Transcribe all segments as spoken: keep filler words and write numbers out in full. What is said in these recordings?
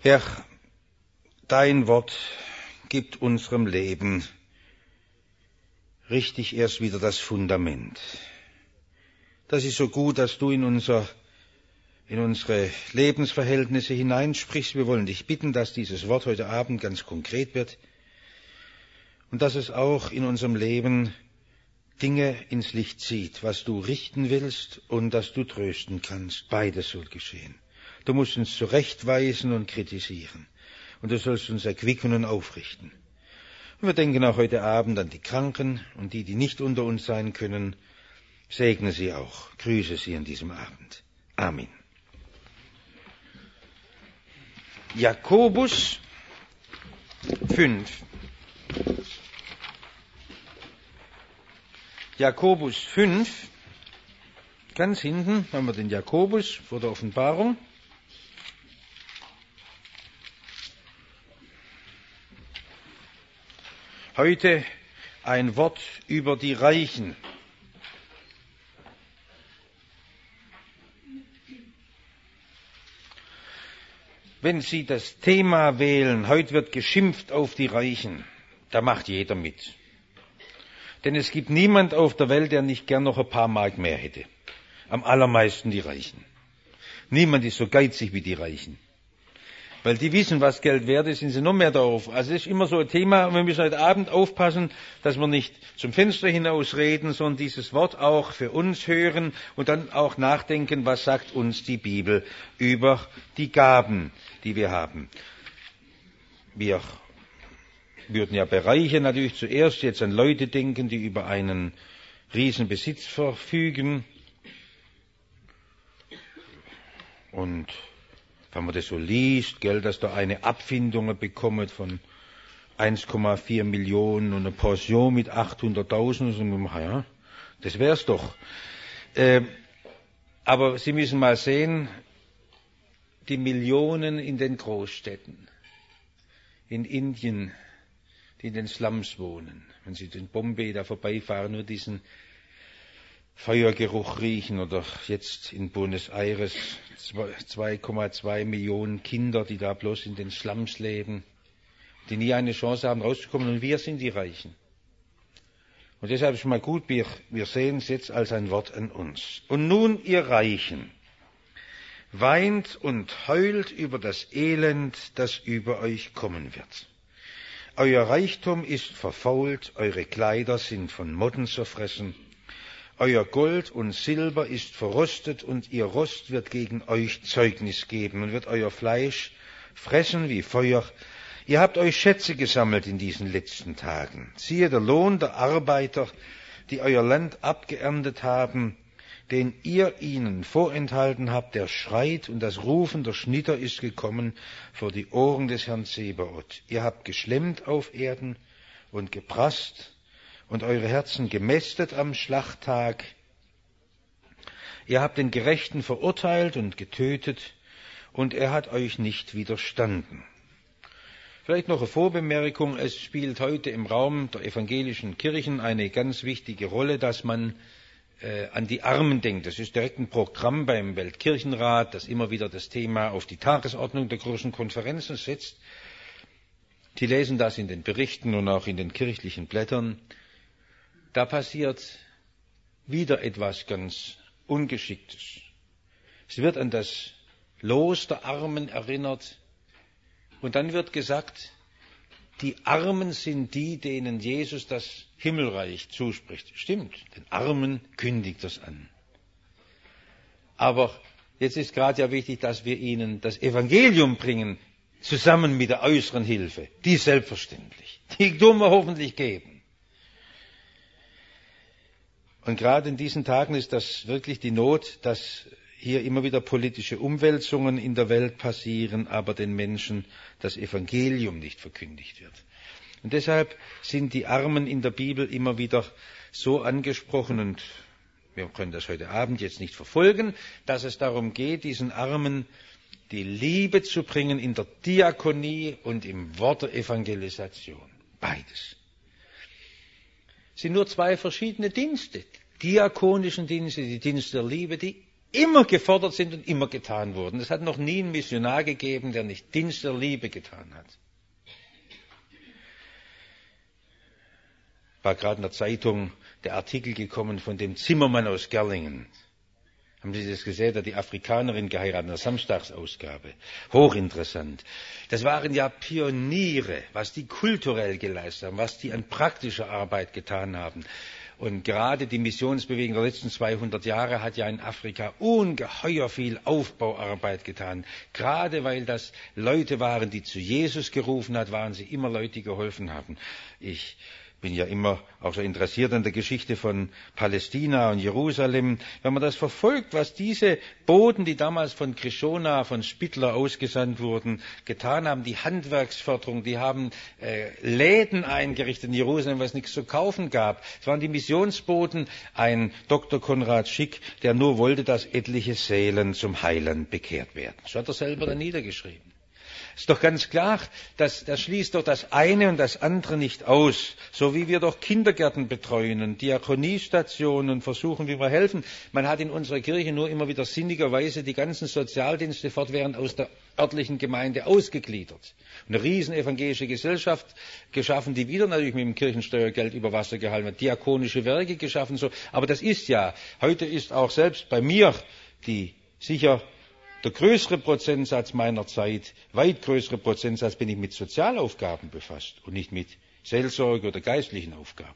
Herr, dein Wort gibt unserem Leben richtig erst wieder das Fundament. Das ist so gut, dass du in unser, in unsere Lebensverhältnisse hineinsprichst. Wir wollen dich bitten, dass dieses Wort heute Abend ganz konkret wird und dass es auch in unserem Leben Dinge ins Licht zieht, was du richten willst und dass du trösten kannst. Beides soll geschehen. Du musst uns zurechtweisen und kritisieren und du sollst uns erquicken und aufrichten. Und wir denken auch heute Abend an die Kranken und die, die nicht unter uns sein können. Segne sie auch, grüße sie an diesem Abend. Amen. Jakobus fünf. Jakobus fünf, ganz hinten haben wir den Jakobus vor der Offenbarung. Heute ein Wort über die Reichen. Wenn Sie das Thema wählen, heute wird geschimpft auf die Reichen, da macht jeder mit. Denn es gibt niemand auf der Welt, der nicht gern noch ein paar Mark mehr hätte. Am allermeisten die Reichen. Niemand ist so geizig wie die Reichen. Weil die wissen, was Geld wert ist, sind sie noch mehr darauf. Also es ist immer so ein Thema, und wir müssen heute Abend aufpassen, dass wir nicht zum Fenster hinaus reden, sondern dieses Wort auch für uns hören und dann auch nachdenken, was sagt uns die Bibel über die Gaben, die wir haben. Wir würden ja bei Reichen natürlich zuerst jetzt an Leute denken, die über einen riesen Besitz verfügen. Und wenn man das so liest, gell, dass da eine Abfindung bekommt von eins Komma vier Millionen und eine Pension mit achthunderttausend, so, ja, das wär's doch. Äh, aber Sie müssen mal sehen, die Millionen in den Großstädten, in Indien, die in den Slums wohnen. Wenn Sie in Bombay da vorbeifahren, nur diesen Feuergeruch riechen, oder jetzt in Buenos Aires zwei Komma zwei Millionen Kinder, die da bloß in den Slums leben, die nie eine Chance haben rauszukommen, und wir sind die Reichen. Und deshalb ist es mal gut, wir, wir sehen es jetzt als ein Wort an uns. Und nun, ihr Reichen, weint und heult über das Elend, das über euch kommen wird. Euer Reichtum ist verfault, eure Kleider sind von Motten zerfressen, euer Gold und Silber ist verrostet und ihr Rost wird gegen euch Zeugnis geben und wird euer Fleisch fressen wie Feuer. Ihr habt euch Schätze gesammelt in diesen letzten Tagen. Siehe, der Lohn der Arbeiter, die euer Land abgeerntet haben, den ihr ihnen vorenthalten habt, der schreit, und das Rufen der Schnitter ist gekommen vor die Ohren des Herrn Zebaoth. Ihr habt geschlemmt auf Erden und geprasst und eure Herzen gemästet am Schlachttag. Ihr habt den Gerechten verurteilt und getötet, und er hat euch nicht widerstanden. Vielleicht noch eine Vorbemerkung. Es spielt heute im Raum der evangelischen Kirchen eine ganz wichtige Rolle, dass man äh, an die Armen denkt. Das ist direkt ein Programm beim Weltkirchenrat, das immer wieder das Thema auf die Tagesordnung der großen Konferenzen setzt. Sie lesen das in den Berichten und auch in den kirchlichen Blättern. Da passiert wieder etwas ganz Ungeschicktes. Es wird an das Los der Armen erinnert, und dann wird gesagt, die Armen sind die, denen Jesus das Himmelreich zuspricht. Stimmt, den Armen kündigt das an. Aber jetzt ist gerade ja wichtig, dass wir ihnen das Evangelium bringen, zusammen mit der äußeren Hilfe. Die selbstverständlich. Die tun wir hoffentlich geben. Und gerade in diesen Tagen ist das wirklich die Not, dass hier immer wieder politische Umwälzungen in der Welt passieren, aber den Menschen das Evangelium nicht verkündigt wird. Und deshalb sind die Armen in der Bibel immer wieder so angesprochen, und wir können das heute Abend jetzt nicht verfolgen, dass es darum geht, diesen Armen die Liebe zu bringen in der Diakonie und im Wort der Evangelisation. Beides. Es sind nur zwei verschiedene Dienste. Diakonischen Dienste, die Dienste der Liebe, die immer gefordert sind und immer getan wurden. Es hat noch nie einen Missionar gegeben, der nicht Dienst der Liebe getan hat. War gerade in der Zeitung der Artikel gekommen von dem Zimmermann aus Gerlingen. Haben Sie das gesehen? Der hat die Afrikanerin geheiratet in der Samstagsausgabe. Hochinteressant. Das waren ja Pioniere, was die kulturell geleistet haben, was die an praktischer Arbeit getan haben. Und gerade die Missionsbewegung der letzten zweihundert Jahre hat ja in Afrika ungeheuer viel Aufbauarbeit getan. Gerade weil das Leute waren, die zu Jesus gerufen hat, waren sie immer Leute, die geholfen haben. Ich bin ja immer auch so interessiert an der Geschichte von Palästina und Jerusalem. Wenn man das verfolgt, was diese Boten, die damals von Krishona, von Spittler ausgesandt wurden, getan haben, die Handwerksförderung, die haben äh, Läden eingerichtet in Jerusalem, was nichts zu kaufen gab. Es waren die Missionsboten, ein Doktor Konrad Schick, der nur wollte, dass etliche Seelen zum Heiland bekehrt werden. So hat er selber dann niedergeschrieben. Ist doch ganz klar, dass, das schließt doch das eine und das andere nicht aus. So wie wir doch Kindergärten betreuen und Diakoniestationen und versuchen, wie wir helfen. Man hat in unserer Kirche nur immer wieder sinnigerweise die ganzen Sozialdienste fortwährend aus der örtlichen Gemeinde ausgegliedert. Eine riesen evangelische Gesellschaft geschaffen, die wieder natürlich mit dem Kirchensteuergeld über Wasser gehalten wird. Diakonische Werke geschaffen, so. Aber das ist ja, heute ist auch selbst bei mir die sicher der größere Prozentsatz meiner Zeit, weit größere Prozentsatz, bin ich mit Sozialaufgaben befasst und nicht mit Seelsorge oder geistlichen Aufgaben.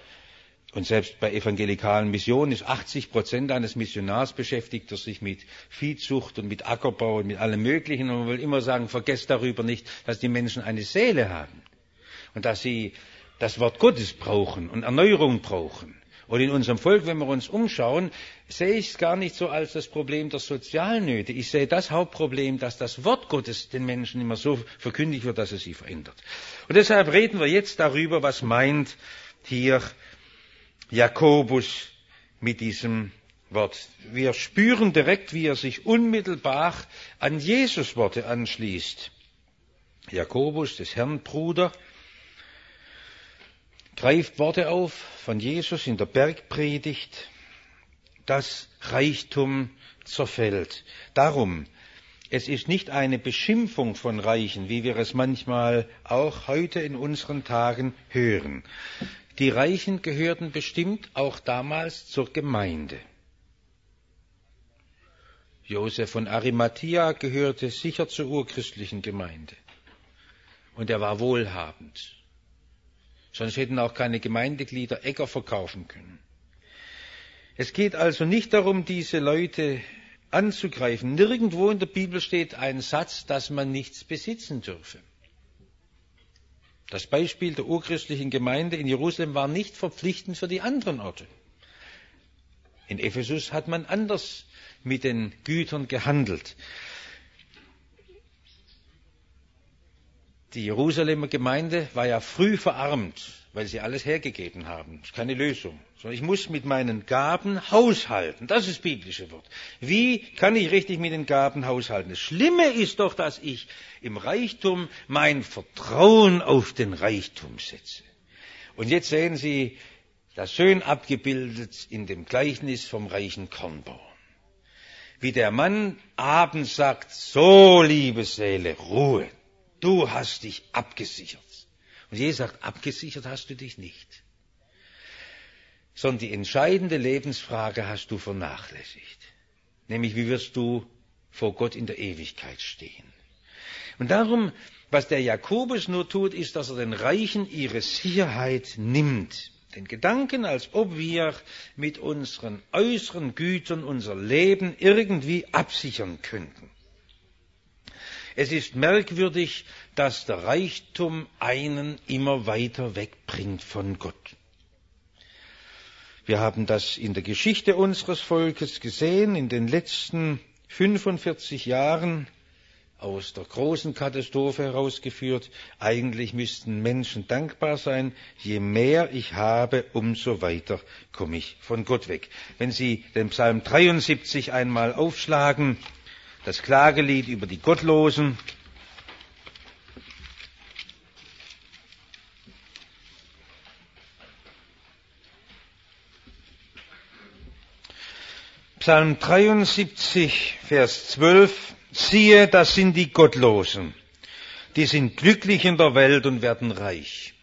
Und selbst bei evangelikalen Missionen ist achtzig Prozent eines Missionars beschäftigt, der sich mit Viehzucht und mit Ackerbau und mit allem Möglichen. Und man will immer sagen, vergesst darüber nicht, dass die Menschen eine Seele haben und dass sie das Wort Gottes brauchen und Erneuerung brauchen. Und in unserem Volk, wenn wir uns umschauen, sehe ich es gar nicht so als das Problem der Sozialnöte. Ich sehe das Hauptproblem, dass das Wort Gottes den Menschen immer so verkündigt wird, dass es sie verändert. Und deshalb reden wir jetzt darüber, was meint hier Jakobus mit diesem Wort. Wir spüren direkt, wie er sich unmittelbar an Jesus Worte anschließt. Jakobus, des Herrn Bruder, greift Worte auf von Jesus in der Bergpredigt, dass Reichtum zerfällt. Darum, es ist nicht eine Beschimpfung von Reichen, wie wir es manchmal auch heute in unseren Tagen hören. Die Reichen gehörten bestimmt auch damals zur Gemeinde. Josef von Arimathea gehörte sicher zur urchristlichen Gemeinde. Und er war wohlhabend. Sonst hätten auch keine Gemeindeglieder Äcker verkaufen können. Es geht also nicht darum, diese Leute anzugreifen. Nirgendwo in der Bibel steht ein Satz, dass man nichts besitzen dürfe. Das Beispiel der urchristlichen Gemeinde in Jerusalem war nicht verpflichtend für die anderen Orte. In Ephesus hat man anders mit den Gütern gehandelt. Die Jerusalemer Gemeinde war ja früh verarmt, weil sie alles hergegeben haben. Das ist keine Lösung. Sondern ich muss mit meinen Gaben haushalten. Das ist das biblische Wort. Wie kann ich richtig mit den Gaben haushalten? Das Schlimme ist doch, dass ich im Reichtum mein Vertrauen auf den Reichtum setze. Und jetzt sehen Sie das schön abgebildet in dem Gleichnis vom reichen Kornbauer. Wie der Mann abends sagt, so liebe Seele, Ruhe. Du hast dich abgesichert. Und Jesus sagt, abgesichert hast du dich nicht. Sondern die entscheidende Lebensfrage hast du vernachlässigt. Nämlich, wie wirst du vor Gott in der Ewigkeit stehen? Und darum, was der Jakobus nur tut, ist, dass er den Reichen ihre Sicherheit nimmt. Den Gedanken, als ob wir mit unseren äußeren Gütern unser Leben irgendwie absichern könnten. Es ist merkwürdig, dass der Reichtum einen immer weiter wegbringt von Gott. Wir haben das in der Geschichte unseres Volkes gesehen, in den letzten fünfundvierzig Jahren aus der großen Katastrophe herausgeführt. Eigentlich müssten Menschen dankbar sein. Je mehr ich habe, umso weiter komme ich von Gott weg. Wenn Sie den Psalm dreiundsiebzig einmal aufschlagen, das Klagelied über die Gottlosen. Psalm dreiundsiebzig, Vers zwölf. Siehe, das sind die Gottlosen. Die sind glücklich in der Welt und werden reich.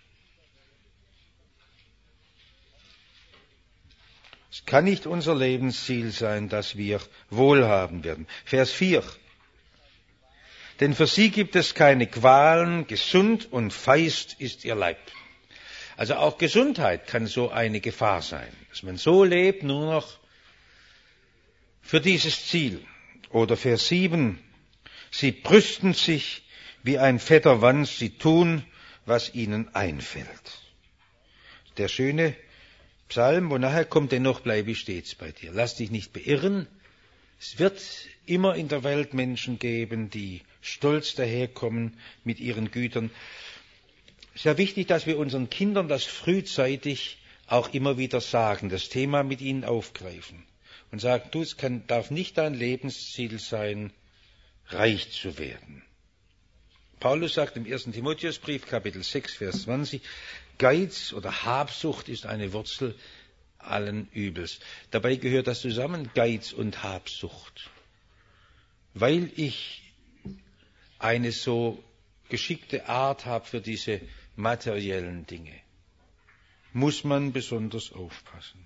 Es kann nicht unser Lebensziel sein, dass wir wohlhabend werden. Vers vier. Denn für sie gibt es keine Qualen, gesund und feist ist ihr Leib. Also auch Gesundheit kann so eine Gefahr sein, dass man so lebt, nur noch für dieses Ziel. Oder Vers sieben. Sie brüsten sich wie ein fetter Wanst, sie tun, was ihnen einfällt. Der schöne Psalm, wo nachher kommt, dennoch bleibe ich stets bei dir. Lass dich nicht beirren. Es wird immer in der Welt Menschen geben, die stolz daherkommen mit ihren Gütern. Es ist ja wichtig, dass wir unseren Kindern das frühzeitig auch immer wieder sagen, das Thema mit ihnen aufgreifen und sagen, du, es kann, darf nicht dein Lebensziel sein, reich zu werden. Paulus sagt im ersten Timotheusbrief, Kapitel sechs, Vers zwanzig, Geiz oder Habsucht ist eine Wurzel allen Übels. Dabei gehört das zusammen, Geiz und Habsucht. Weil ich eine so geschickte Art habe für diese materiellen Dinge, muss man besonders aufpassen.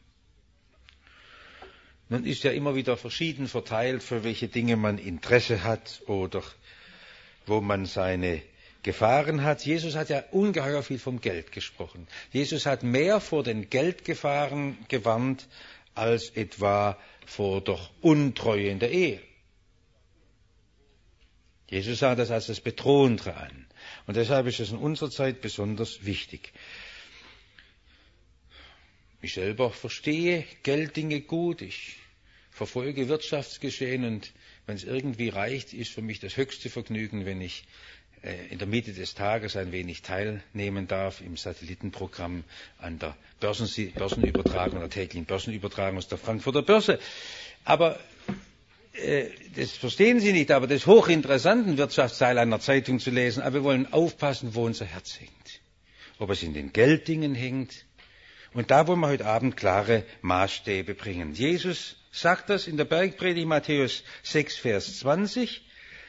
Nun ist ja immer wieder verschieden verteilt, für welche Dinge man Interesse hat oder wo man seine Gefahren hat. Jesus hat ja ungeheuer viel vom Geld gesprochen. Jesus hat mehr vor den Geldgefahren gewarnt, als etwa vor der Untreue in der Ehe. Jesus sah das als das Bedrohendere an. Und deshalb ist es in unserer Zeit besonders wichtig. Ich selber verstehe Gelddinge gut. Ich verfolge Wirtschaftsgeschehen und wenn es irgendwie reicht, ist für mich das höchste Vergnügen, wenn ich äh, in der Mitte des Tages ein wenig teilnehmen darf im Satellitenprogramm an der Börsen- Börsenübertragung, der täglichen Börsenübertragung aus der Frankfurter Börse. Aber äh, das verstehen Sie nicht, aber das ist hochinteressant, einen Wirtschaftsteil einer Zeitung zu lesen. Aber wir wollen aufpassen, wo unser Herz hängt. Ob es in den Gelddingen hängt. Und da wollen wir heute Abend klare Maßstäbe bringen. Jesus sagt das in der Bergpredigt Matthäus sechs, Vers zwanzig,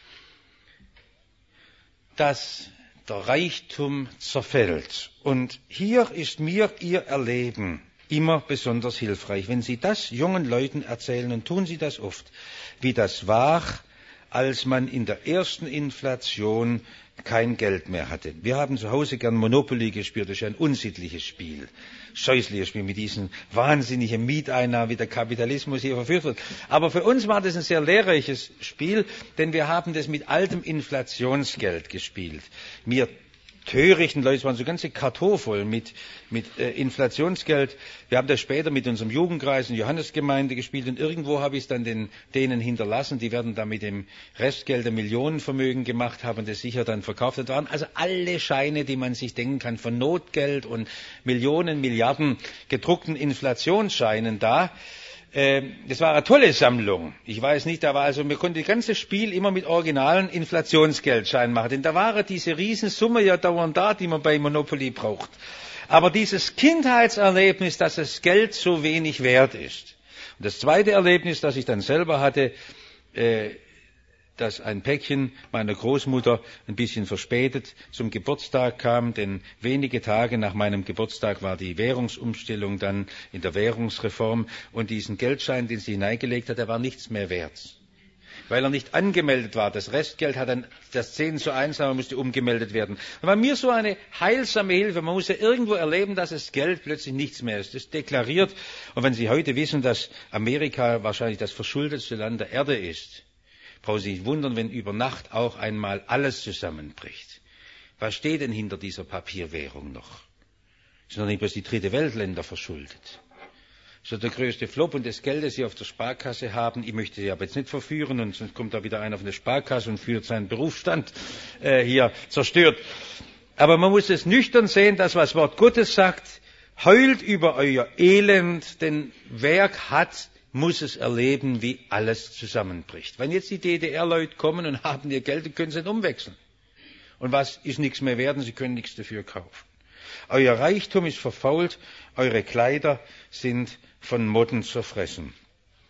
dass der Reichtum zerfällt. Und hier ist mir Ihr Erleben immer besonders hilfreich. Wenn Sie das jungen Leuten erzählen, und tun Sie das oft, wie das war, als man in der ersten Inflation kein Geld mehr hatte. Wir haben zu Hause gern Monopoly gespielt, das ist ein unsittliches Spiel. Scheußliches Spiel mit diesen wahnsinnigen Mieteinnahmen, wie der Kapitalismus hier verführt wird. Aber für uns war das ein sehr lehrreiches Spiel, denn wir haben das mit altem Inflationsgeld gespielt. Wir törichten Leute, es waren so ganze Kartons voll mit, mit äh, Inflationsgeld. Wir haben das später mit unserem Jugendkreis in Johannesgemeinde gespielt und irgendwo habe ich es dann den, denen hinterlassen. Die werden da mit dem Restgeld ein Millionenvermögen gemacht haben, das sicher dann verkauft hat. Waren also alle Scheine, die man sich denken kann, von Notgeld und Millionen, Milliarden gedruckten Inflationsscheinen da. Das war eine tolle Sammlung. Ich weiß nicht, da war also, man konnte das ganze Spiel immer mit originalen Inflationsgeldscheinen machen. Denn da war diese Riesensumme ja dauernd da, die man bei Monopoly braucht. Aber dieses Kindheitserlebnis, dass das Geld so wenig wert ist. Und das zweite Erlebnis, das ich dann selber hatte, äh, dass ein Päckchen meiner Großmutter ein bisschen verspätet zum Geburtstag kam, denn wenige Tage nach meinem Geburtstag war die Währungsumstellung dann in der Währungsreform und diesen Geldschein, den sie hineingelegt hat, der war nichts mehr wert. Weil er nicht angemeldet war. Das Restgeld hat dann das zehn zu eins, aber musste umgemeldet werden. Das war mir so eine heilsame Hilfe. Man muss ja irgendwo erleben, dass das Geld plötzlich nichts mehr ist. Das ist deklariert. Und wenn Sie heute wissen, dass Amerika wahrscheinlich das verschuldetste Land der Erde ist, brauchen Sie sich wundern, wenn über Nacht auch einmal alles zusammenbricht. Was steht denn hinter dieser Papierwährung noch? Sind doch nicht bloß die dritte Weltländer verschuldet. Das ist der größte Flop und das Geld, das Sie auf der Sparkasse haben, ich möchte Sie aber jetzt nicht verführen und sonst kommt da wieder einer von der Sparkasse und führt seinen Berufsstand äh, hier zerstört. Aber man muss es nüchtern sehen, das was Wort Gottes sagt, heult über euer Elend, denn wer hat muss es erleben, wie alles zusammenbricht. Wenn jetzt die D D R-Leute kommen und haben ihr Geld, dann können sie nicht umwechseln. Und was ist nichts mehr wert, sie können nichts dafür kaufen. Euer Reichtum ist verfault, eure Kleider sind von Motten zerfressen.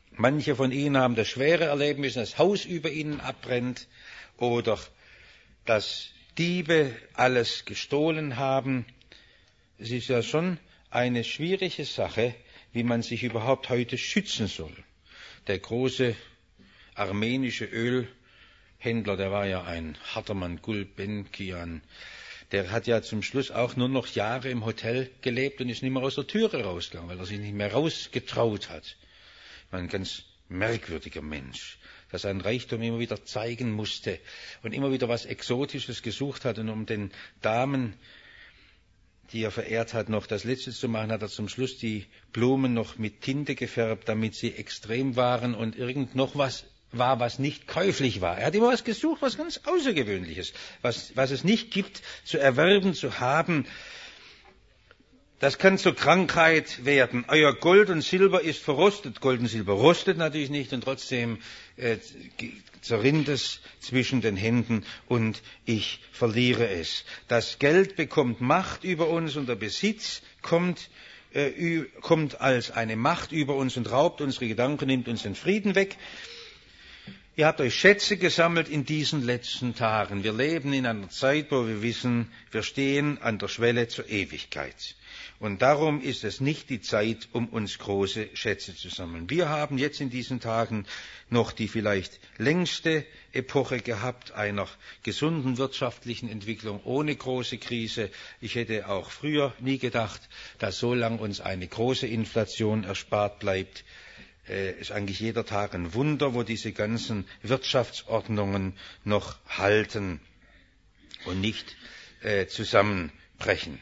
Manche von ihnen haben das Schwere erleben müssen, dass das Haus über ihnen abbrennt oder dass Diebe alles gestohlen haben. Es ist ja schon eine schwierige Sache, wie man sich überhaupt heute schützen soll. Der große armenische Ölhändler, der war ja ein harter Mann, Gulbenkian, der hat ja zum Schluss auch nur noch Jahre im Hotel gelebt und ist nicht mehr aus der Türe rausgegangen, weil er sich nicht mehr rausgetraut hat. Ein ganz merkwürdiger Mensch, der seinen Reichtum immer wieder zeigen musste und immer wieder was Exotisches gesucht hat. Und um den Damen, die er verehrt hat, noch das Letzte zu machen, hat er zum Schluss die Blumen noch mit Tinte gefärbt, damit sie extrem waren und irgend noch was war, was nicht käuflich war. Er hat immer was gesucht, was ganz Außergewöhnliches, was, was es nicht gibt, zu erwerben, zu haben. Das kann zur Krankheit werden. Euer Gold und Silber ist verrostet. Gold und Silber rostet natürlich nicht und trotzdem äh, zerrinnt es zwischen den Händen und ich verliere es. Das Geld bekommt Macht über uns und der Besitz kommt, äh, kommt als eine Macht über uns und raubt unsere Gedanken, nimmt uns den Frieden weg. Ihr habt euch Schätze gesammelt in diesen letzten Tagen. Wir leben in einer Zeit, wo wir wissen, wir stehen an der Schwelle zur Ewigkeit. Und darum ist es nicht die Zeit, um uns große Schätze zu sammeln. Wir haben jetzt in diesen Tagen noch die vielleicht längste Epoche gehabt einer gesunden wirtschaftlichen Entwicklung ohne große Krise. Ich hätte auch früher nie gedacht, dass so lang uns eine große Inflation erspart bleibt. Es ist eigentlich jeder Tag ein Wunder, wo diese ganzen Wirtschaftsordnungen noch halten und nicht äh, zusammenbrechen.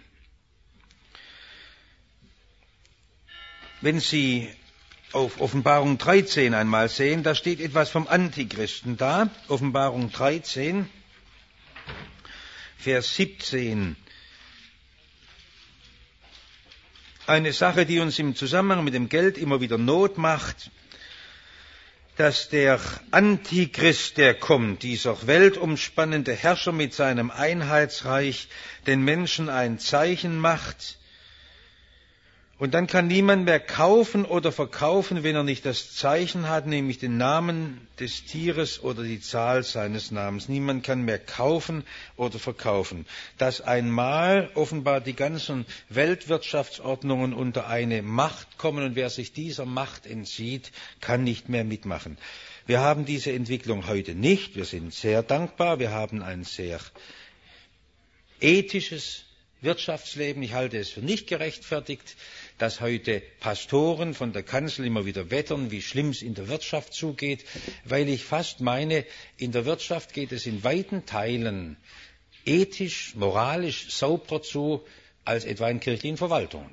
Wenn Sie auf Offenbarung dreizehn einmal sehen, da steht etwas vom Antichristen da. Offenbarung dreizehn, Vers siebzehn. Eine Sache, die uns im Zusammenhang mit dem Geld immer wieder Not macht, dass der Antichrist, der kommt, dieser weltumspannende Herrscher mit seinem Einheitsreich, den Menschen ein Zeichen macht. Und dann kann niemand mehr kaufen oder verkaufen, wenn er nicht das Zeichen hat, nämlich den Namen des Tieres oder die Zahl seines Namens. Niemand kann mehr kaufen oder verkaufen. Dass einmal offenbar die ganzen Weltwirtschaftsordnungen unter eine Macht kommen und wer sich dieser Macht entzieht, kann nicht mehr mitmachen. Wir haben diese Entwicklung heute nicht. Wir sind sehr dankbar. Wir haben ein sehr ethisches Wirtschaftsleben. Ich halte es für nicht gerechtfertigt, dass heute Pastoren von der Kanzel immer wieder wettern, wie schlimm es in der Wirtschaft zugeht, weil ich fast meine, in der Wirtschaft geht es in weiten Teilen ethisch, moralisch sauberer zu, als etwa in kirchlichen Verwaltungen.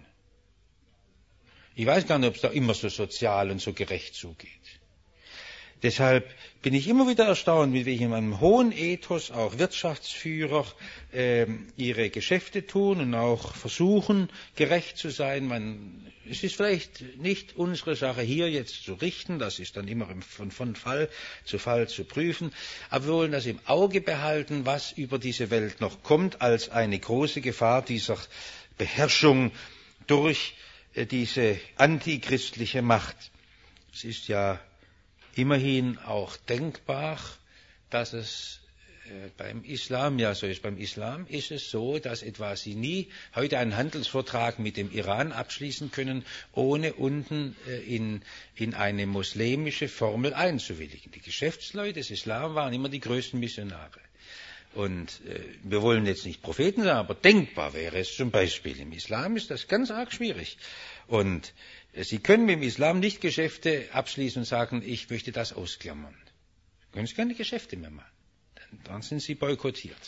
Ich weiß gar nicht, ob es da immer so sozial und so gerecht zugeht. Deshalb bin ich immer wieder erstaunt, mit welchem einem hohen Ethos auch Wirtschaftsführer äh, ihre Geschäfte tun und auch versuchen, gerecht zu sein. Man, es ist vielleicht nicht unsere Sache, hier jetzt zu richten, das ist dann immer von, von Fall zu Fall zu prüfen, aber wir wollen das im Auge behalten, was über diese Welt noch kommt, als eine große Gefahr dieser Beherrschung durch äh, diese antichristliche Macht. Es ist ja immerhin auch denkbar, dass es äh, beim Islam ja so ist. Beim Islam ist es so, dass etwa Sie nie heute einen Handelsvertrag mit dem Iran abschließen können, ohne unten äh, in, in eine muslimische Formel einzuwilligen. Die Geschäftsleute des Islam waren immer die größten Missionare. Und äh, wir wollen jetzt nicht Propheten sein, aber denkbar wäre es zum Beispiel. Im Islam ist das ganz arg schwierig. Und Sie können mit dem Islam nicht Geschäfte abschließen und sagen, ich möchte das ausklammern. Sie können keine Geschäfte mehr machen. Dann, dann sind Sie boykottiert.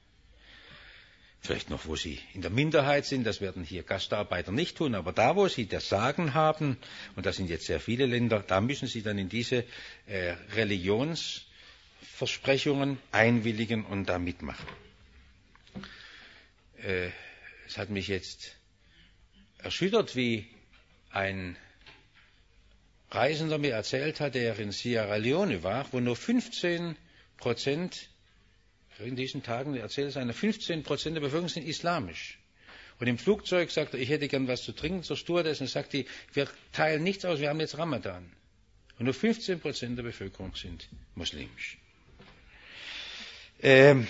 Vielleicht noch, wo Sie in der Minderheit sind, das werden hier Gastarbeiter nicht tun, aber da, wo Sie das Sagen haben, und das sind jetzt sehr viele Länder, da müssen Sie dann in diese äh, Religionsversprechungen einwilligen und da mitmachen. Äh, es hat mich jetzt erschüttert, wie ein Reisender mir erzählt hat, der in Sierra Leone war, wo nur fünfzehn Prozent, in diesen Tagen erzählt es einer, fünfzehn Prozent der Bevölkerung sind islamisch. Und im Flugzeug sagt er, ich hätte gern was zu trinken zur Stewardess und sagt die, wir teilen nichts aus, wir haben jetzt Ramadan. Und nur fünfzehn Prozent der Bevölkerung sind muslimisch. Ähm,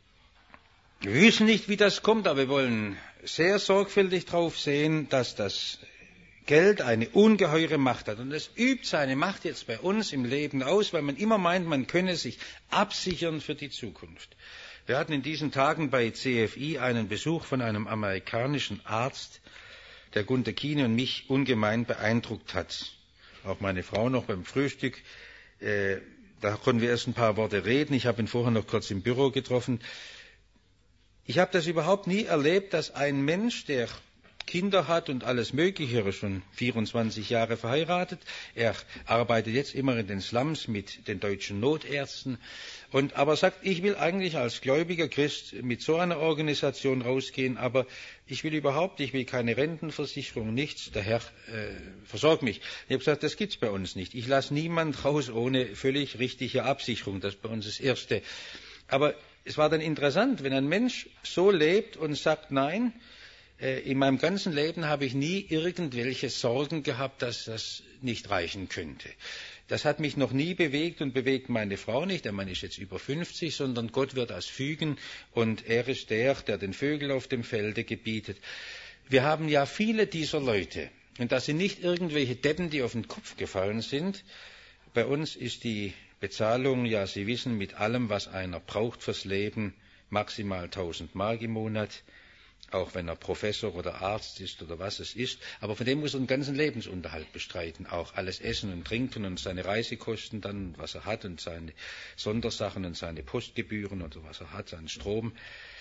wir wissen nicht, wie das kommt, aber wir wollen sehr sorgfältig darauf sehen, dass das Geld eine ungeheure Macht hat. Und es übt seine Macht jetzt bei uns im Leben aus, weil man immer meint, man könne sich absichern für die Zukunft. Wir hatten in diesen Tagen bei C F I einen Besuch von einem amerikanischen Arzt, der Gunter Kiene und mich ungemein beeindruckt hat. Auch meine Frau noch beim Frühstück. Äh, da konnten wir erst ein paar Worte reden. Ich habe ihn vorher noch kurz im Büro getroffen. Ich habe das überhaupt nie erlebt, dass ein Mensch, der Kinder hat und alles Mögliche, er ist schon vierundzwanzig Jahre verheiratet, er arbeitet jetzt immer in den Slums mit den deutschen Notärzten, und aber sagt, ich will eigentlich als gläubiger Christ mit so einer Organisation rausgehen, aber ich will überhaupt, ich will keine Rentenversicherung, nichts, der Herr äh, versorgt mich. Ich habe gesagt, das gibt's bei uns nicht. Ich lasse niemand raus ohne völlig richtige Absicherung, das ist bei uns das Erste. Aber es war dann interessant, wenn ein Mensch so lebt und sagt, nein, in meinem ganzen Leben habe ich nie irgendwelche Sorgen gehabt, dass das nicht reichen könnte. Das hat mich noch nie bewegt und bewegt meine Frau nicht. Der Mann ist jetzt über fünfzig, sondern Gott wird das fügen und er ist der, der den Vögeln auf dem Felde gebietet. Wir haben ja viele dieser Leute und das sind nicht irgendwelche Deppen, die auf den Kopf gefallen sind. Bei uns ist die Bezahlung, ja, Sie wissen, mit allem, was einer braucht fürs Leben, maximal tausend Mark im Monat. Auch wenn er Professor oder Arzt ist oder was es ist. Aber von dem muss er den ganzen Lebensunterhalt bestreiten. Auch alles Essen und Trinken und seine Reisekosten dann, was er hat und seine Sondersachen und seine Postgebühren oder was er hat, seinen Strom.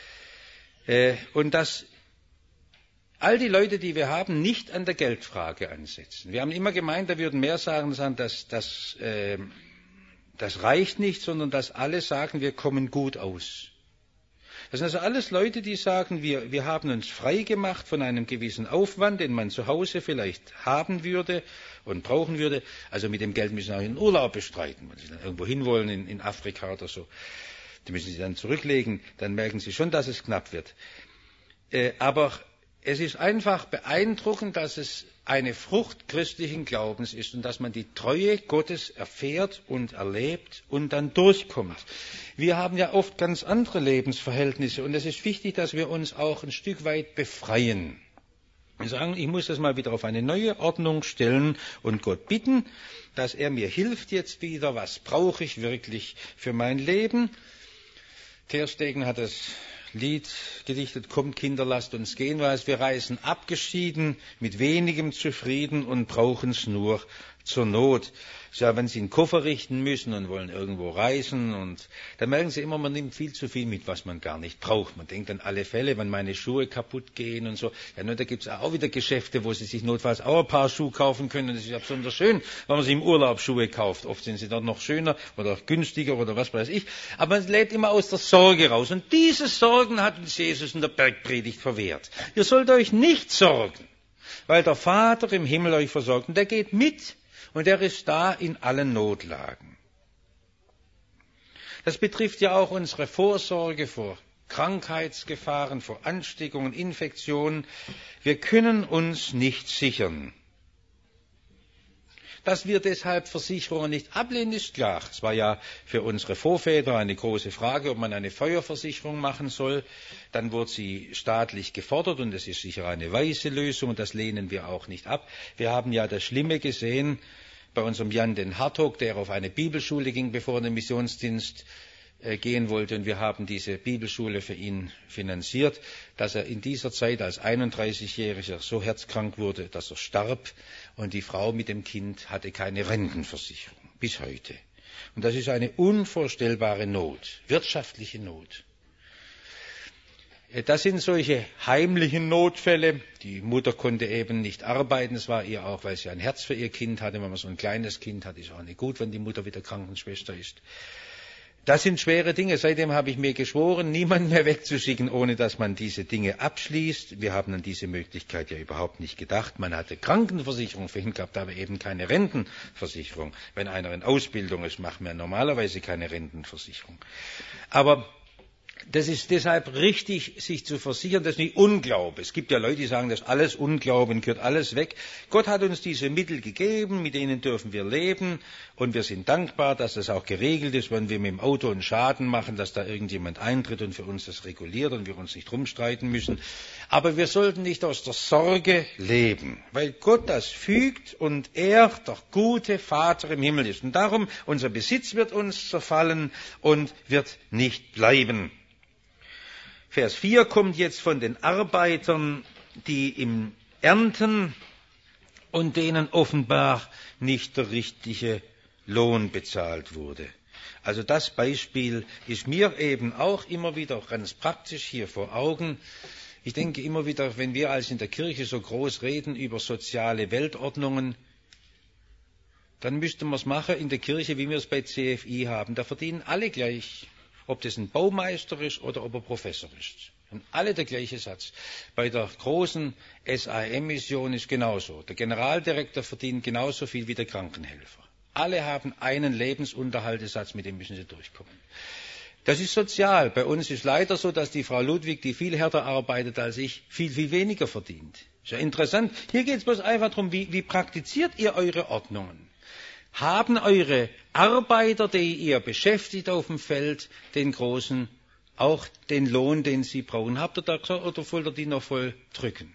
Äh, und dass all die Leute, die wir haben, nicht an der Geldfrage ansetzen. Wir haben immer gemeint, da würden mehr sagen, dass das, äh, das reicht nicht, sondern dass alle sagen, wir kommen gut aus. Das sind also alles Leute, die sagen, wir, wir haben uns frei gemacht von einem gewissen Aufwand, den man zu Hause vielleicht haben würde und brauchen würde. Also mit dem Geld müssen Sie auch einen Urlaub bestreiten, wenn Sie dann irgendwo hinwollen, in, in Afrika oder so. Die müssen Sie dann zurücklegen, dann merken Sie schon, dass es knapp wird. Äh, aber es ist einfach beeindruckend, dass es eine Frucht christlichen Glaubens ist und dass man die Treue Gottes erfährt und erlebt und dann durchkommt. Wir haben ja oft ganz andere Lebensverhältnisse und es ist wichtig, dass wir uns auch ein Stück weit befreien. Wir sagen, ich muss das mal wieder auf eine neue Ordnung stellen und Gott bitten, dass er mir hilft jetzt wieder, was brauche ich wirklich für mein Leben. Ter Stegen hat das Lied gedichtet, kommt Kinder, lasst uns gehen, weil wir reisen abgeschieden, mit wenigem zufrieden und brauchen es nur zur Not. Ja, wenn Sie einen Koffer richten müssen und wollen irgendwo reisen, und dann merken Sie immer, man nimmt viel zu viel mit, was man gar nicht braucht. Man denkt an alle Fälle, wenn meine Schuhe kaputt gehen und so. Ja, nur da gibt es auch wieder Geschäfte, wo Sie sich notfalls auch ein paar Schuhe kaufen können. Das ist ja besonders schön, wenn man sich im Urlaub Schuhe kauft. Oft sind sie dort noch schöner oder günstiger oder was weiß ich. Aber man lebt immer aus der Sorge raus. Und diese Sorgen hat uns Jesus in der Bergpredigt verwehrt. Ihr sollt euch nicht sorgen, weil der Vater im Himmel euch versorgt. Und der geht mit. Und er ist da in allen Notlagen. Das betrifft ja auch unsere Vorsorge vor Krankheitsgefahren, vor Ansteckungen, Infektionen. Wir können uns nicht sichern. Dass wir deshalb Versicherungen nicht ablehnen, ist klar. Es war ja für unsere Vorväter eine große Frage, ob man eine Feuerversicherung machen soll. Dann wurde sie staatlich gefordert und es ist sicher eine weise Lösung und das lehnen wir auch nicht ab. Wir haben ja das Schlimme gesehen bei unserem Jan den Hartog, der auf eine Bibelschule ging, bevor er in den Missionsdienst äh, gehen wollte. Und wir haben diese Bibelschule für ihn finanziert, dass er in dieser Zeit als einunddreißigjähriger so herzkrank wurde, dass er starb. Und die Frau mit dem Kind hatte keine Rentenversicherung, bis heute. Und das ist eine unvorstellbare Not, wirtschaftliche Not. Das sind solche heimlichen Notfälle. Die Mutter konnte eben nicht arbeiten. Es war ihr auch, weil sie ein Herz für ihr Kind hatte. Wenn man so ein kleines Kind hat, ist auch nicht gut, wenn die Mutter wieder Krankenschwester ist. Das sind schwere Dinge. Seitdem habe ich mir geschworen, niemanden mehr wegzuschicken, ohne dass man diese Dinge abschließt. Wir haben an diese Möglichkeit ja überhaupt nicht gedacht. Man hatte Krankenversicherung für ihn gehabt, aber eben keine Rentenversicherung. Wenn einer in Ausbildung ist, macht man normalerweise keine Rentenversicherung. Aber Das ist deshalb richtig, sich zu versichern, das ist nicht Unglaube. Es gibt ja Leute, die sagen, das ist alles Unglauben, gehört alles weg. Gott hat uns diese Mittel gegeben, mit denen dürfen wir leben. Und wir sind dankbar, dass das auch geregelt ist, wenn wir mit dem Auto einen Schaden machen, dass da irgendjemand eintritt und für uns das reguliert und wir uns nicht rumstreiten müssen. Aber wir sollten nicht aus der Sorge leben, weil Gott das fügt und er der gute Vater im Himmel ist. Und darum, unser Besitz wird uns zerfallen und wird nicht bleiben. Vers vier kommt jetzt von den Arbeitern, die im Ernten und denen offenbar nicht der richtige Lohn bezahlt wurde. Also das Beispiel ist mir eben auch immer wieder ganz praktisch hier vor Augen. Ich denke immer wieder, wenn wir als in der Kirche so groß reden über soziale Weltordnungen, dann müsste man es machen in der Kirche, wie wir es bei C F I haben. Da verdienen alle gleich. Ob das ein Baumeister ist oder ob er Professor ist. Und alle der gleiche Satz. Bei der großen S A M-Mission ist genauso. Der Generaldirektor verdient genauso viel wie der Krankenhelfer. Alle haben einen Lebensunterhaltessatz, mit dem müssen sie durchkommen. Das ist sozial. Bei uns ist leider so, dass die Frau Ludwig, die viel härter arbeitet als ich, viel, viel weniger verdient. Ist ja interessant. Hier geht es bloß einfach darum, wie, wie praktiziert ihr eure Ordnungen? Haben eure Arbeiter, die ihr beschäftigt auf dem Feld, den großen, auch den Lohn, den sie brauchen? Habt ihr da gesagt, oder wollt ihr die noch voll drücken?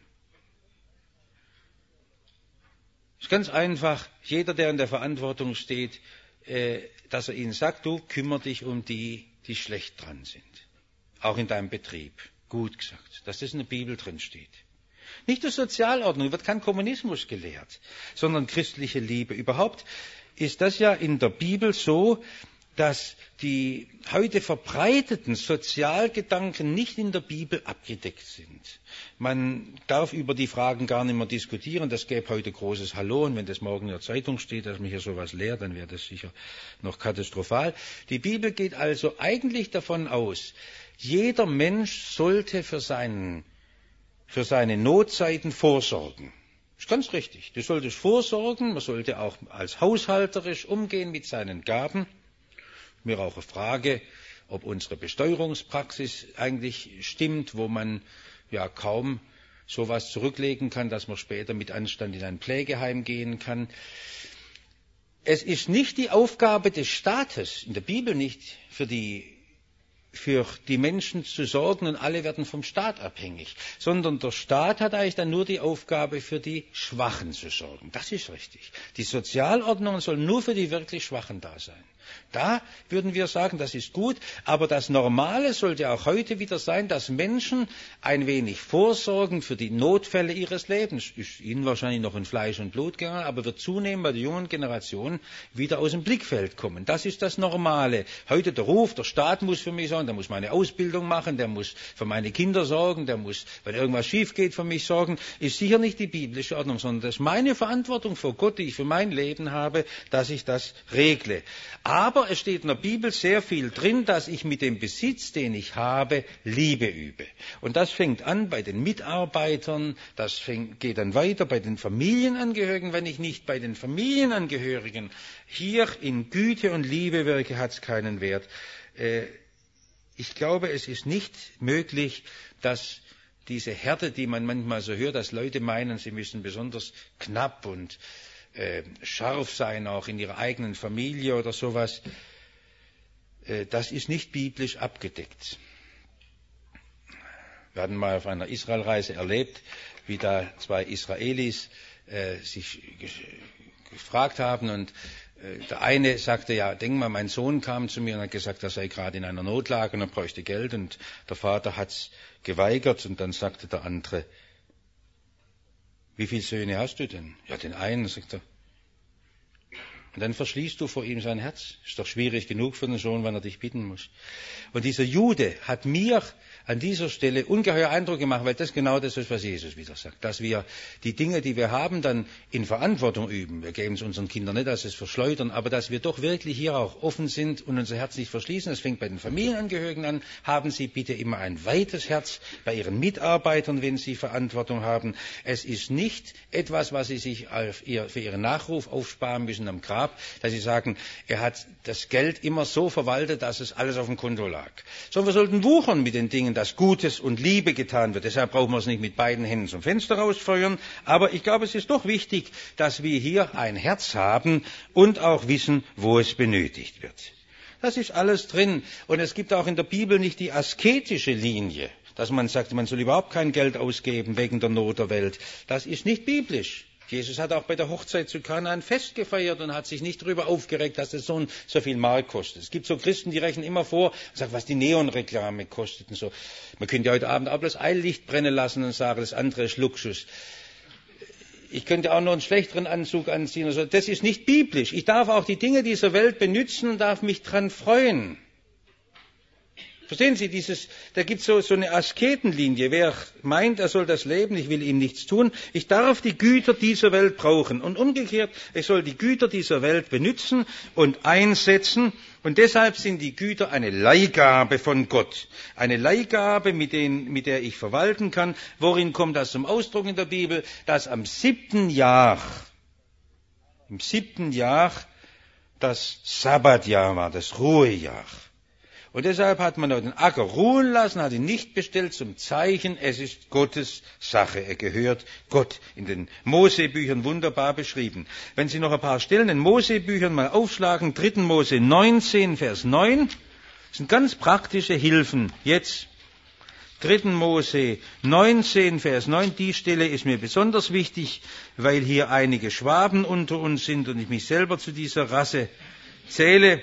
Es ist ganz einfach, jeder, der in der Verantwortung steht, äh, dass er ihnen sagt, du kümmere dich um die, die schlecht dran sind. Auch in deinem Betrieb. Gut gesagt, dass das in der Bibel drin steht. Nicht nur Sozialordnung, wird kein Kommunismus gelehrt, sondern christliche Liebe. Überhaupt ist das ja in der Bibel so, dass die heute verbreiteten Sozialgedanken nicht in der Bibel abgedeckt sind. Man darf über die Fragen gar nicht mehr diskutieren. Das gäbe heute großes Hallo. Und wenn das morgen in der Zeitung steht, dass man hier sowas lehrt, dann wäre das sicher noch katastrophal. Die Bibel geht also eigentlich davon aus, jeder Mensch sollte für, seinen, für seine Notzeiten vorsorgen. Das ist ganz richtig. Du solltest vorsorgen, man sollte auch als haushalterisch umgehen mit seinen Gaben. Mir auch eine Frage, ob unsere Besteuerungspraxis eigentlich stimmt, wo man ja kaum sowas zurücklegen kann, dass man später mit Anstand in ein Pflegeheim gehen kann. Es ist nicht die Aufgabe des Staates, in der Bibel nicht, für die für die Menschen zu sorgen und alle werden vom Staat abhängig, sondern der Staat hat eigentlich dann nur die Aufgabe, für die Schwachen zu sorgen. Das ist richtig. Die Sozialordnungen sollen nur für die wirklich Schwachen da sein. Da würden wir sagen, das ist gut, aber das Normale sollte auch heute wieder sein, dass Menschen ein wenig vorsorgen für die Notfälle ihres Lebens. Ist ihnen wahrscheinlich noch in Fleisch und Blut gegangen, aber wird zunehmend bei der jungen Generation wieder aus dem Blickfeld kommen. Das ist das Normale. Heute der Ruf, der Staat muss für mich sorgen, der muss meine Ausbildung machen, der muss für meine Kinder sorgen, der muss, wenn irgendwas schief geht, für mich sorgen, ist sicher nicht die biblische Ordnung, sondern das ist meine Verantwortung vor Gott, die ich für mein Leben habe, dass ich das regle. Aber es steht in der Bibel sehr viel drin, dass ich mit dem Besitz, den ich habe, Liebe übe. Und das fängt an bei den Mitarbeitern, das fängt, geht dann weiter bei den Familienangehörigen. Wenn ich nicht bei den Familienangehörigen hier in Güte und Liebe wirke, hat es keinen Wert. Äh, ich glaube, es ist nicht möglich, dass diese Härte, die man manchmal so hört, dass Leute meinen, sie müssen besonders knapp und Äh, scharf sein, auch in ihrer eigenen Familie oder sowas, äh, das ist nicht biblisch abgedeckt. Wir hatten mal auf einer Israelreise erlebt, wie da zwei Israelis äh, sich ge gefragt haben und äh, der eine sagte, ja, denk mal, mein Sohn kam zu mir und hat gesagt, er sei gerade in einer Notlage und er bräuchte Geld und der Vater hat es geweigert und dann sagte der andere, wie viele Söhne hast du denn? Ja, den einen, sagt er. Und dann verschließt du vor ihm sein Herz. Ist doch schwierig genug für den Sohn, wenn er dich bitten muss. Und dieser Jude hat mir an dieser Stelle ungeheuer Eindruck gemacht, weil das genau das ist, was Jesus wieder sagt. Dass wir die Dinge, die wir haben, dann in Verantwortung üben. Wir geben es unseren Kindern nicht, dass sie es verschleudern, aber dass wir doch wirklich hier auch offen sind und unser Herz nicht verschließen. Das fängt bei den Familienangehörigen an. Haben Sie bitte immer ein weites Herz bei Ihren Mitarbeitern, wenn Sie Verantwortung haben. Es ist nicht etwas, was Sie sich für Ihren Nachruf aufsparen müssen am Grab, dass Sie sagen, er hat das Geld immer so verwaltet, dass es alles auf dem Konto lag. Sondern wir sollten wuchern mit den Dingen, dass Gutes und Liebe getan wird. Deshalb brauchen wir es nicht mit beiden Händen zum Fenster rausfeuern. Aber ich glaube, es ist doch wichtig, dass wir hier ein Herz haben und auch wissen, wo es benötigt wird. Das ist alles drin. Und es gibt auch in der Bibel nicht die asketische Linie, dass man sagt, man soll überhaupt kein Geld ausgeben wegen der Not der Welt. Das ist nicht biblisch. Jesus hat auch bei der Hochzeit zu Kana ein Fest gefeiert und hat sich nicht darüber aufgeregt, dass das so, so viel Mark kostet. Es gibt so Christen, die rechnen immer vor und sagen, was die Neonreklame kostet und so. Man könnte heute Abend auch das Eillicht brennen lassen und sagen, das andere ist Luxus. Ich könnte auch noch einen schlechteren Anzug anziehen. Also das ist nicht biblisch. Ich darf auch die Dinge dieser Welt benutzen und darf mich dran freuen. Verstehen Sie, dieses, da gibt es so, so eine Asketenlinie. Wer meint, er soll das leben, ich will ihm nichts tun. Ich darf die Güter dieser Welt brauchen. Und umgekehrt, ich soll die Güter dieser Welt benutzen und einsetzen. Und deshalb sind die Güter eine Leihgabe von Gott. Eine Leihgabe, mit, den, mit der ich verwalten kann. Worin kommt das zum Ausdruck in der Bibel? Dass am siebten Jahr, im siebten Jahr das Sabbatjahr war, das Ruhejahr. Und deshalb hat man den Acker ruhen lassen, hat ihn nicht bestellt zum Zeichen, es ist Gottes Sache, er gehört Gott. In den Mosebüchern wunderbar beschrieben. Wenn Sie noch ein paar Stellen in Mosebüchern mal aufschlagen, dritten Mose neunzehn, Vers neun, das sind ganz praktische Hilfen. Jetzt, dritten Mose neunzehn, Vers neun, die Stelle ist mir besonders wichtig, weil hier einige Schwaben unter uns sind und ich mich selber zu dieser Rasse zähle.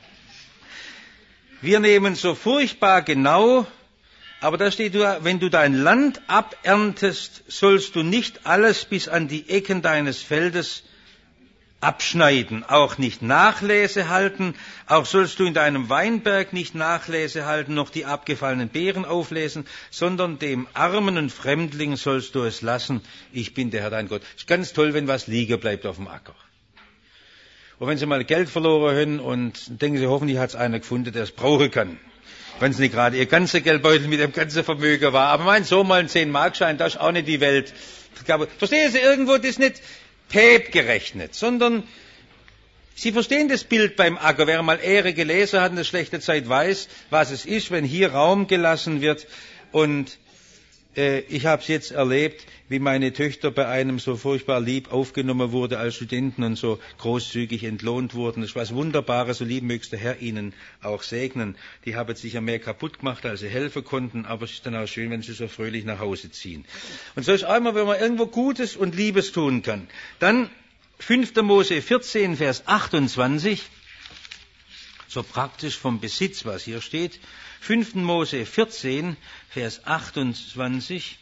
Wir nehmen so furchtbar genau, aber da steht, wenn du dein Land aberntest, sollst du nicht alles bis an die Ecken deines Feldes abschneiden, auch nicht Nachlese halten, auch sollst du in deinem Weinberg nicht Nachlese halten, noch die abgefallenen Beeren auflesen, sondern dem Armen und Fremdling sollst du es lassen, ich bin der Herr dein Gott. Es ist ganz toll, wenn was liegen bleibt auf dem Acker. Und wenn Sie mal Geld verloren haben und denken Sie, hoffentlich hat es einer gefunden, der es brauchen kann. Wenn es nicht gerade Ihr ganzer Geldbeutel mit dem ganzen Vermögen war. Aber mein so mal ein zehn-Mark-Schein, das ist auch nicht die Welt. Verstehen Sie, irgendwo das ist nicht Pep gerechnet, sondern Sie verstehen das Bild beim Acker. Wer mal Ehre gelesen hat in der schlechten Zeit weiß, was es ist, wenn hier Raum gelassen wird. Und äh, ich habe es jetzt erlebt, wie meine Töchter bei einem so furchtbar lieb aufgenommen wurde als Studenten und so großzügig entlohnt wurden. Das ist was Wunderbares, so lieb mögst der Herr ihnen auch segnen. Die haben sicher mehr kaputt gemacht, als sie helfen konnten, aber es ist dann auch schön, wenn sie so fröhlich nach Hause ziehen. Und so ist auch immer, wenn man irgendwo Gutes und Liebes tun kann. Dann fünfter Mose vierzehn, Vers achtundzwanzig, so praktisch vom Besitz, was hier steht. fünfter Mose vierzehn, Vers achtundzwanzig.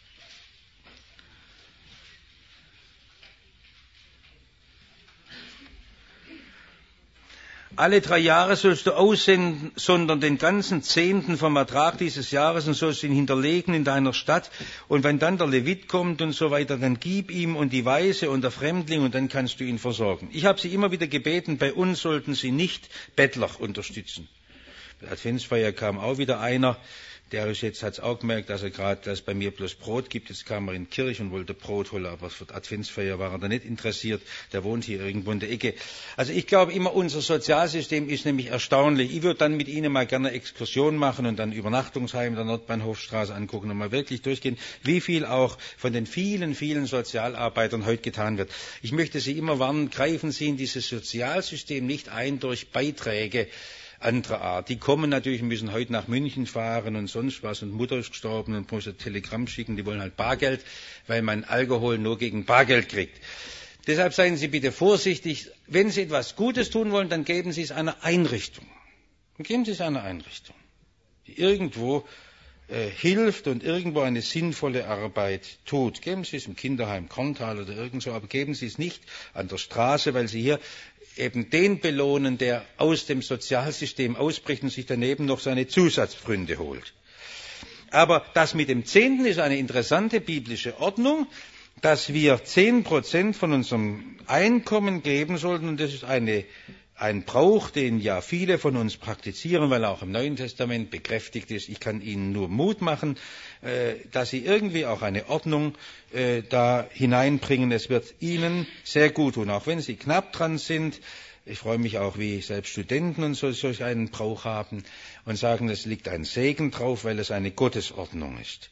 Alle drei Jahre sollst du aussenden, sondern den ganzen Zehnten vom Ertrag dieses Jahres und sollst ihn hinterlegen in deiner Stadt. Und wenn dann der Levit kommt und so weiter, dann gib ihm und die Weise und der Fremdling und dann kannst du ihn versorgen. Ich habe sie immer wieder gebeten, bei uns sollten sie nicht Bettler unterstützen. Bei der Adventsfeier kam auch wieder einer, der ist jetzt, hat es auch gemerkt, dass er gerade, dass es bei mir bloß Brot gibt. Jetzt kam er in die Kirche und wollte Brot holen, aber für die Adventsfeier war er da nicht interessiert. Der wohnt hier irgendwo in der Ecke. Also ich glaube immer, unser Sozialsystem ist nämlich erstaunlich. Ich würde dann mit Ihnen mal gerne Exkursion machen und dann Übernachtungsheim der Nordbahnhofstraße angucken und mal wirklich durchgehen, wie viel auch von den vielen, vielen Sozialarbeitern heute getan wird. Ich möchte Sie immer warnen, greifen Sie in dieses Sozialsystem nicht ein durch Beiträge anderer Art. Die kommen natürlich, müssen heute nach München fahren und sonst was und Mutter ist gestorben und muss ein Telegramm schicken, die wollen halt Bargeld, weil man Alkohol nur gegen Bargeld kriegt. Deshalb seien Sie bitte vorsichtig, wenn Sie etwas Gutes tun wollen, dann geben Sie es einer Einrichtung. Dann geben Sie es einer Einrichtung, die irgendwo äh, hilft und irgendwo eine sinnvolle Arbeit tut. Geben Sie es im Kinderheim Korntal oder irgendwo, aber geben Sie es nicht an der Straße, weil Sie hier eben den belohnen, der aus dem Sozialsystem ausbricht und sich daneben noch seine Zusatzpfründe holt. Aber das mit dem Zehnten ist eine interessante biblische Ordnung, dass wir zehn Prozent von unserem Einkommen geben sollten. Und das ist eine, ein Brauch, den ja viele von uns praktizieren, weil er auch im Neuen Testament bekräftigt ist. Ich kann Ihnen nur Mut machen, äh, dass Sie irgendwie auch eine Ordnung äh, da hineinbringen. Es wird Ihnen sehr gut tun, auch wenn Sie knapp dran sind. Ich freue mich auch, wie selbst Studenten und so solch einen Brauch haben und sagen, es liegt ein Segen drauf, weil es eine Gottesordnung ist.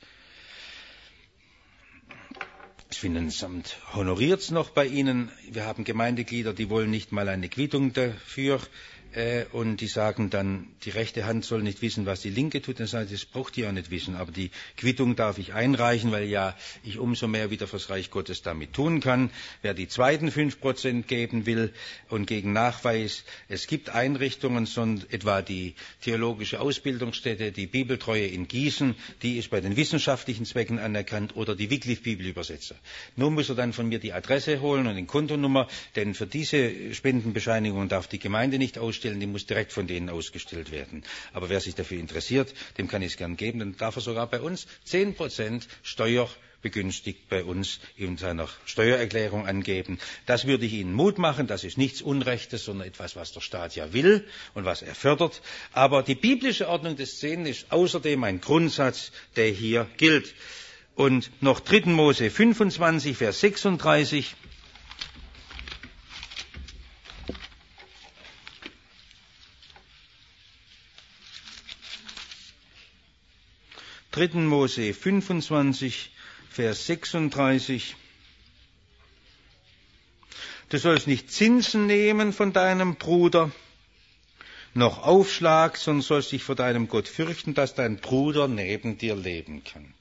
Das Finanzamt honoriert es noch bei Ihnen. Wir haben Gemeindeglieder, die wollen nicht mal eine Quittung dafür. Äh, und die sagen dann, die rechte Hand soll nicht wissen, was die linke tut. Dann sagen sie, das braucht die auch nicht wissen. Aber die Quittung darf ich einreichen, weil ja ich umso mehr wieder fürs Reich Gottes damit tun kann. Wer die zweiten fünf Prozent geben will und gegen Nachweis, es gibt Einrichtungen, so etwa die Theologische Ausbildungsstätte, die Bibeltreue in Gießen, die ist bei den wissenschaftlichen Zwecken anerkannt, oder die Wycliffe Bibelübersetzer. Nun muss er dann von mir die Adresse holen und die Kontonummer, denn für diese Spendenbescheinigung darf die Gemeinde nicht ausstellen. Die muss direkt von denen ausgestellt werden. Aber wer sich dafür interessiert, dem kann ich es gern geben. Dann darf er sogar bei uns zehn Prozent steuerbegünstigt bei uns in seiner Steuererklärung angeben. Das würde ich Ihnen Mut machen. Das ist nichts Unrechtes, sondern etwas, was der Staat ja will und was er fördert. Aber die biblische Ordnung des Zehnten ist außerdem ein Grundsatz, der hier gilt. Und noch dritter Mose fünfundzwanzig, Vers sechsunddreißig. dritter Mose fünfundzwanzig, Vers sechsunddreißig. Du sollst nicht Zinsen nehmen von deinem Bruder, noch Aufschlag, sondern sollst dich vor deinem Gott fürchten, dass dein Bruder neben dir leben kann.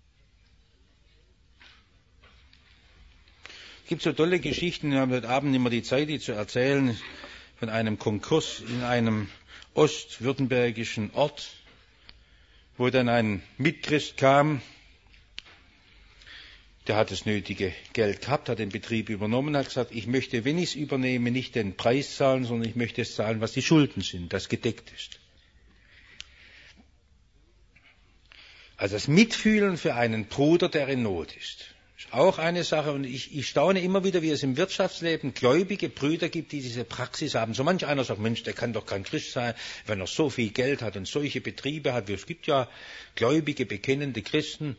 Es gibt so tolle Geschichten, wir haben heute Abend immer die Zeit, die zu erzählen, von einem Konkurs in einem ostwürttembergischen Ort, wo dann ein Mitchrist kam, der hat das nötige Geld gehabt, hat den Betrieb übernommen, hat gesagt, ich möchte, wenn ich es übernehme, nicht den Preis zahlen, sondern ich möchte es zahlen, was die Schulden sind, das gedeckt ist. Also das Mitfühlen für einen Bruder, der in Not ist, ist auch eine Sache. Und ich, ich staune immer wieder, wie es im Wirtschaftsleben gläubige Brüder gibt, die diese Praxis haben. So manch einer sagt, Mensch, der kann doch kein Christ sein, wenn er so viel Geld hat und solche Betriebe hat. Es gibt ja gläubige, bekennende Christen.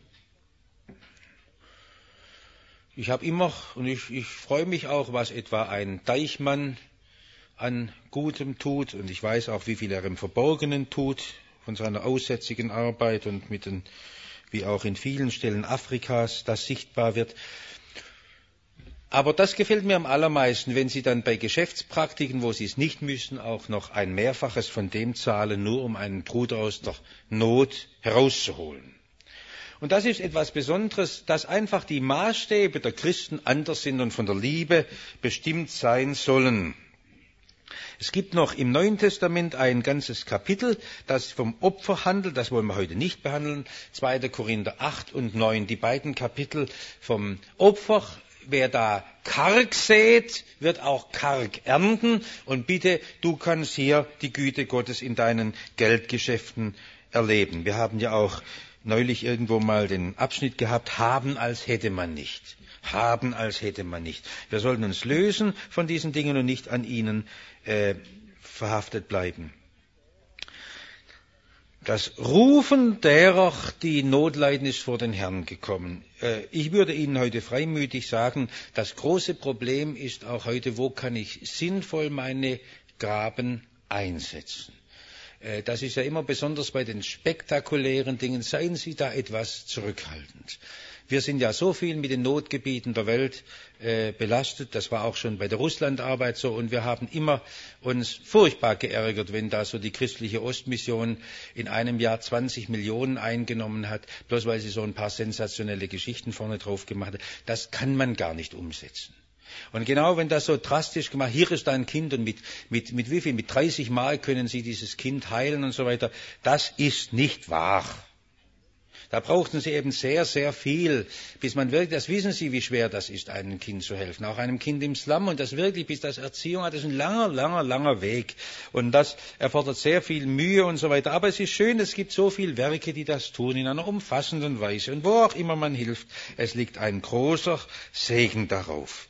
Ich habe immer, und ich, ich freue mich auch, was etwa ein Deichmann an Gutem tut. Und ich weiß auch, wie viel er im Verborgenen tut von seiner aussätzigen Arbeit und mit den, wie auch in vielen Stellen Afrikas das sichtbar wird. Aber das gefällt mir am allermeisten, wenn Sie dann bei Geschäftspraktiken, wo Sie es nicht müssen, auch noch ein Mehrfaches von dem zahlen, nur um einen Bruder aus der Not herauszuholen. Und das ist etwas Besonderes, dass einfach die Maßstäbe der Christen anders sind und von der Liebe bestimmt sein sollen. Es gibt noch im Neuen Testament ein ganzes Kapitel, das vom Opfer handelt, das wollen wir heute nicht behandeln, zweiter Korinther acht und neun, die beiden Kapitel vom Opfer. Wer da karg sät, wird auch karg ernten, und bitte, du kannst hier die Güte Gottes in deinen Geldgeschäften erleben. Wir haben ja auch neulich irgendwo mal den Abschnitt gehabt, haben als hätte man nicht. Haben als hätte man nicht. Wir sollten uns lösen von diesen Dingen und nicht an ihnen äh, verhaftet bleiben. Das Rufen derer, die Not leiden, ist vor den Herrn gekommen. Äh, ich würde Ihnen heute freimütig sagen, das große Problem ist auch heute, wo kann ich sinnvoll meine Gaben einsetzen? Das ist ja immer besonders bei den spektakulären Dingen. Seien Sie da etwas zurückhaltend. Wir sind ja so viel mit den Notgebieten der Welt äh, belastet. Das war auch schon bei der Russlandarbeit so. Und wir haben immer uns furchtbar geärgert, wenn da so die christliche Ostmission in einem Jahr zwanzig Millionen eingenommen hat, bloß weil sie so ein paar sensationelle Geschichten vorne drauf gemacht hat. Das kann man gar nicht umsetzen. Und genau wenn das so drastisch gemacht, hier ist ein Kind und mit, mit, mit wie viel, mit dreißig Mark können Sie dieses Kind heilen und so weiter, das ist nicht wahr. Da brauchten sie eben sehr, sehr viel, bis man wirklich, das wissen Sie, wie schwer das ist, einem Kind zu helfen, auch einem Kind im Slum. Und das wirklich, bis das Erziehung hat, das ist ein langer, langer, langer Weg. Und das erfordert sehr viel Mühe und so weiter. Aber es ist schön, es gibt so viele Werke, die das tun, in einer umfassenden Weise. Und wo auch immer man hilft, es liegt ein großer Segen darauf.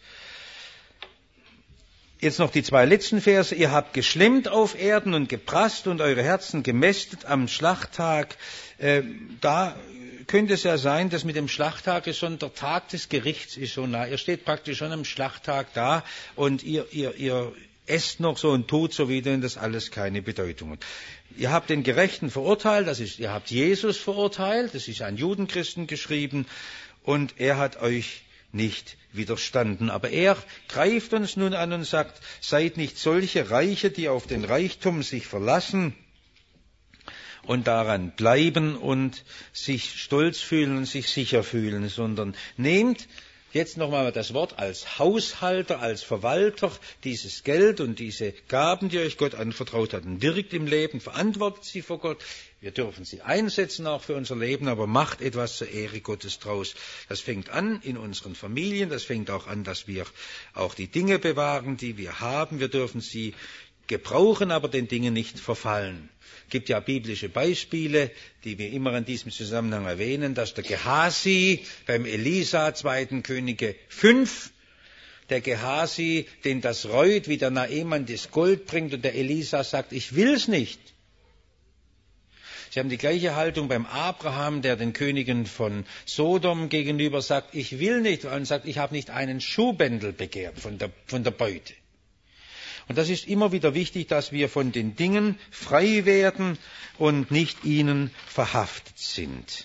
Jetzt noch die zwei letzten Verse. Ihr habt geschlemmt auf Erden und geprasst und eure Herzen gemästet am Schlachttag. Äh, da könnte es ja sein, dass mit dem Schlachttag ist schon der Tag des Gerichts ist so nah. Ihr steht praktisch schon am Schlachttag da und ihr, ihr, ihr esst noch so und tut so wieder und das alles keine Bedeutung hat. Ihr habt den Gerechten verurteilt, das ist, ihr habt Jesus verurteilt, das ist an Judenchristen geschrieben und er hat euch nicht widerstanden. Aber er greift uns nun an und sagt, seid nicht solche Reiche, die auf den Reichtum sich verlassen und daran bleiben und sich stolz fühlen und sich sicher fühlen, sondern nehmt jetzt nochmal das Wort als Haushalter, als Verwalter dieses Geld und diese Gaben, die euch Gott anvertraut hat, und wirkt im Leben, verantwortet sie vor Gott. Wir dürfen sie einsetzen auch für unser Leben, aber macht etwas zur Ehre Gottes draus. Das fängt an in unseren Familien, das fängt auch an, dass wir auch die Dinge bewahren, die wir haben. Wir dürfen sie gebrauchen, aber den Dingen nicht verfallen. Es gibt ja biblische Beispiele, die wir immer in diesem Zusammenhang erwähnen, dass der Gehasi beim Elisa, zweiten Könige fünf, der Gehasi, den das reut, wie der Naeman das Gold bringt und der Elisa sagt, ich will's nicht. Sie haben die gleiche Haltung beim Abraham, der den Königen von Sodom gegenüber sagt, ich will nicht, und sagt, ich habe nicht einen Schuhbändel begehrt von der, von der Beute. Und das ist immer wieder wichtig, dass wir von den Dingen frei werden und nicht ihnen verhaftet sind.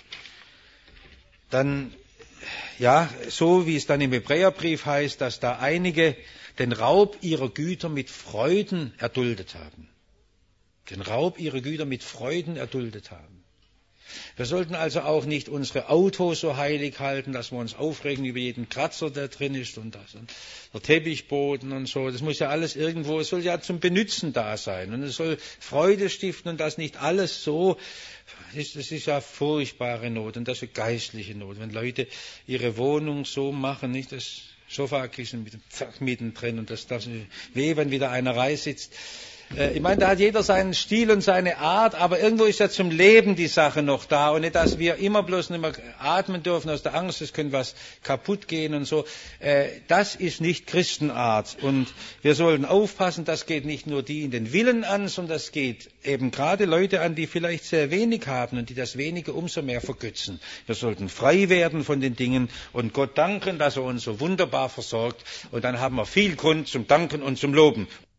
Dann, ja, so wie es dann im Hebräerbrief heißt, dass da einige den Raub ihrer Güter mit Freuden erduldet haben. Den Raub ihrer Güter mit Freuden erduldet haben. Wir sollten also auch nicht unsere Autos so heilig halten, dass wir uns aufregen über jeden Kratzer, der drin ist und das und der Teppichboden und so. Das muss ja alles irgendwo, es soll ja zum Benützen da sein und es soll Freude stiften und das nicht alles so. Das ist ja furchtbare Not und das ist eine geistliche Not, wenn Leute ihre Wohnung so machen, nicht das Sofakissen mit dem Pferd mittendrin und das darf weh, wenn wieder einer reisitzt. Ich meine, da hat jeder seinen Stil und seine Art, aber irgendwo ist ja zum Leben die Sache noch da und nicht, dass wir immer bloß nicht mehr atmen dürfen aus der Angst, es könnte was kaputt gehen und so. Das ist nicht Christenart und wir sollten aufpassen, das geht nicht nur die in den Willen an, sondern das geht eben gerade Leute an, die vielleicht sehr wenig haben und die das Wenige umso mehr vergötzen. Wir sollten frei werden von den Dingen und Gott danken, dass er uns so wunderbar versorgt und dann haben wir viel Grund zum Danken und zum Loben.